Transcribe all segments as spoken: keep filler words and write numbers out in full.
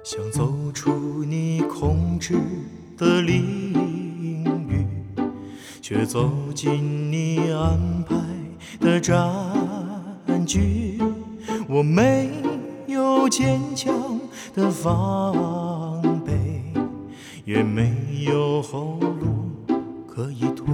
想走出你控制的领域，却走进你安排的战局。我没有坚强的防备，也没有后路可以退。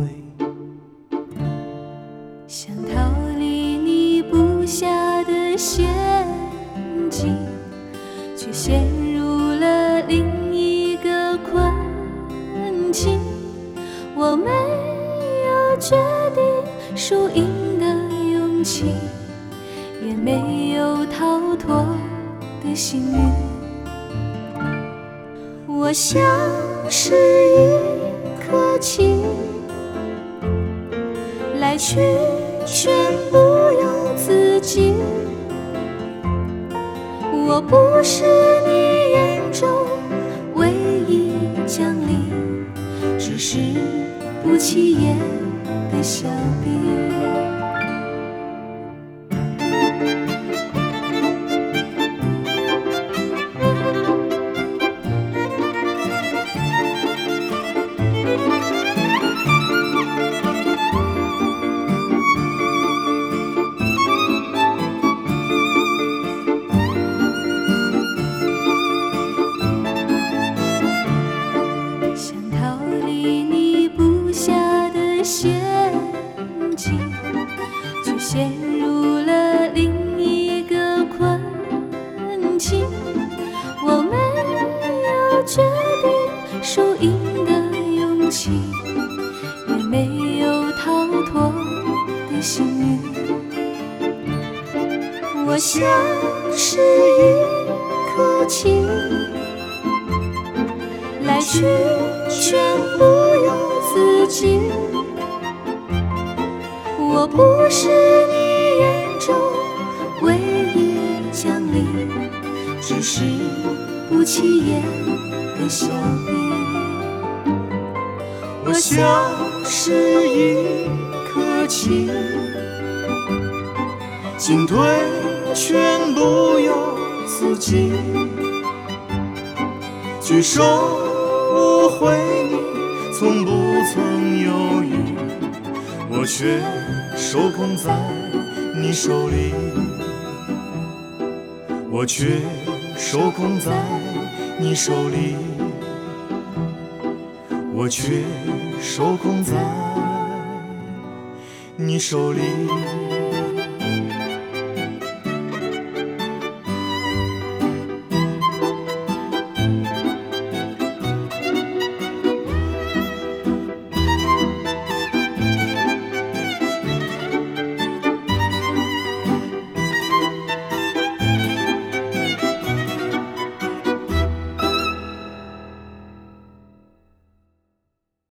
想逃离你布下的陷阱，却陷入了另一个困境。我没有决定输赢的勇气，也没有逃脱的幸运。我像是一颗棋，来去全不由自己。我不是你眼中唯一奖励，只是不起眼的小兵。陷阱，却陷入了另一个困境。我没有决定输赢的勇气，也没有逃脱的幸运。我像是一颗棋，来去全不由自己。我不是你眼中唯一奖励，只是不起眼的小兵。我像是一颗棋，进退全不由自己，举手我回你，从不曾犹豫，我却手控在你手里，我却手控在你手里，我却手控在你手里。